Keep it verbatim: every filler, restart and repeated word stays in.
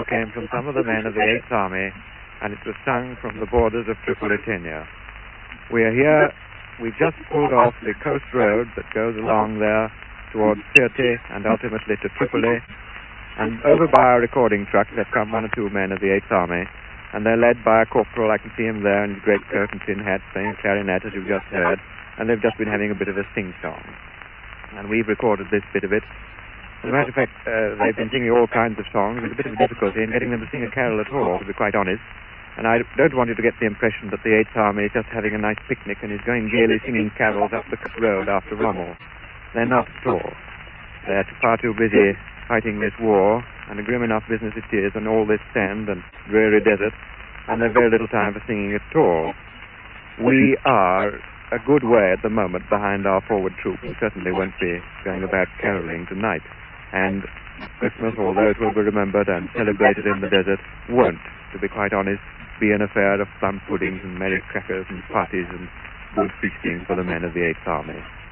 came from some of the men of the eighth Army, and it was sung from the borders of Tripolitania. We are here, we've just pulled off the coast road that goes along there towards Sirte and ultimately to Tripoli, and over by our recording truck they've come one or two men of the eighth Army, and they're led by a corporal. I can see him there in his great coat and tin hat playing a clarinet, as you've just heard, and they've just been having a bit of a sing-song. And we've recorded this bit of it. As a matter of fact, uh, they've been singing all kinds of songs. There's a bit of a difficulty in getting them to sing a carol at all, to be quite honest. And I don't want you to get the impression that the eighth Army is just having a nice picnic and is going gaily singing carols up the road after Rommel. They're not at all. They're far too busy fighting this war, and a grim enough business it is, and all this sand and dreary desert, and they've very little time for singing at all. We are a good way at the moment behind our forward troop, and certainly won't be going about caroling tonight. And Christmas, although it will be remembered and celebrated in the desert, won't, to be quite honest, be an affair of plum puddings and merry crackers and parties and good feasting for the men of the eighth Army.